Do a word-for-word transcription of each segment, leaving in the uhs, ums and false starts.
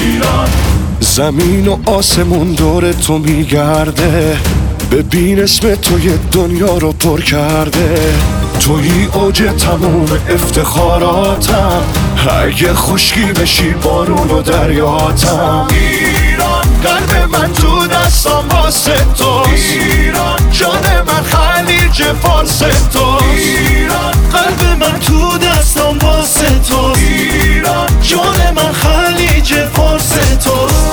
ایران. زمین و آسمون دور تو میگرده، ببین اسم تو یه دنیا رو پر کرده. توی اوج تموم افتخاراتم، اگه خشکی بشی بارون و دریاتم. ایران قلب من تو دستام واسه توست، ایران جان من خلیج فارس توست. ایران قلب من تو دستام واسه توست، ایران جان من خلیج فارس توست.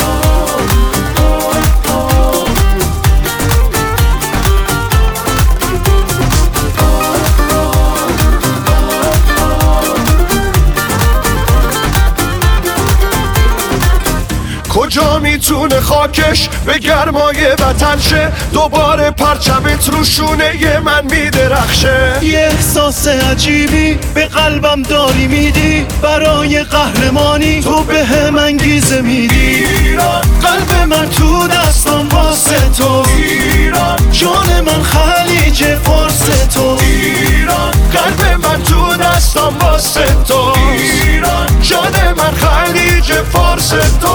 کجا میتونه خاکش به گرمای وطن شه، دوباره پرچمت رو شونه من میدرخشه. یه احساس عجیبی به قلبم داری میدی، برای قهرمانی تو به هم انگیزه میدی. ایران قلب من تو دستم واسه تو، ایران جان من خلیج فارس تو. ایران قلب من تو دستم واسه تو، ایران جان من خلیج فارس تو.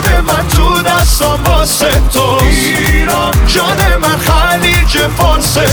واسه تو، ایران جان من خلیج فارس